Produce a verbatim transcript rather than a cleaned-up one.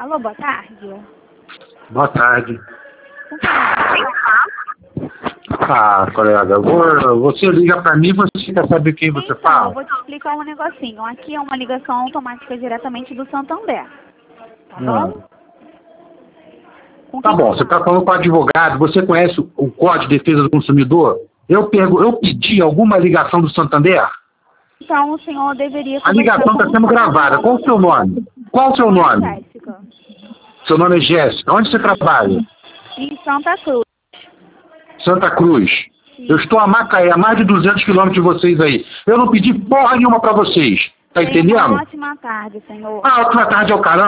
Alô, boa tarde. Boa tarde. Ah, colega, vou, você liga pra mim e você quer saber quem você Então, fala? eu vou te explicar um negocinho. Aqui é uma ligação automática diretamente do Santander. Tá bom? Com Tá quem bom, eu você falo? está falando com o advogado, você conhece o o Código de Defesa do Consumidor? Eu, pego, eu pedi alguma ligação do Santander? Então, o senhor deveria A conversar ligação com está o sendo gravada. Qual o seu nome? Qual o seu Meu nome nome? é Jéssica. Seu nome é Jéssica. Onde você trabalha? Em Santa Cruz. Santa Cruz. Eu estou a Macaé, a mais de duzentos quilômetros de vocês aí. Eu não pedi porra nenhuma pra vocês. Tá Tenha uma entendendo? ótima tarde, senhor. Ah, ótima tarde ao caramba.